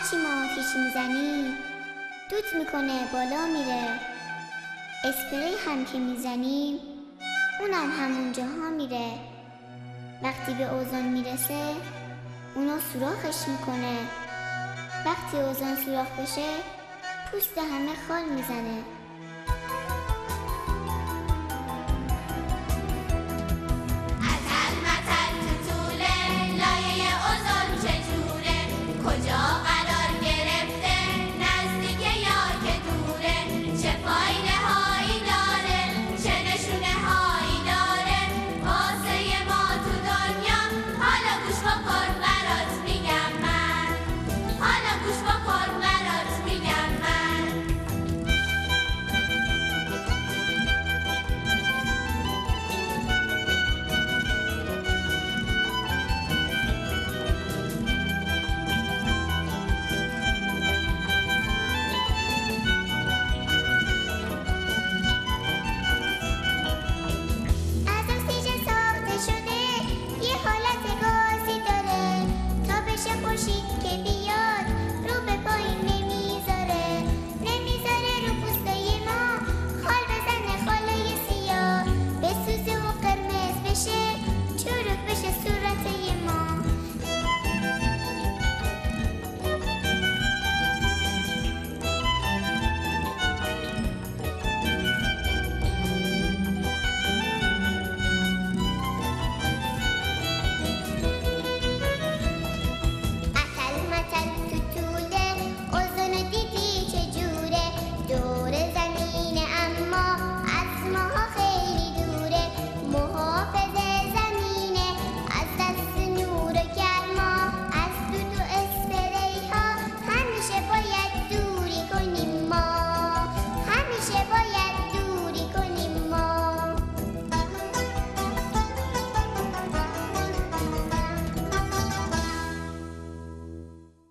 هرچی ما آتیش میزنیم دود میکنه بالا میره. اسپری هم که میزنیم اونم همون جاها میره. وقتی به اوزون میرسه اونو سوراخش میکنه. وقتی اوزون سوراخ بشه پوست همه خال میزنه.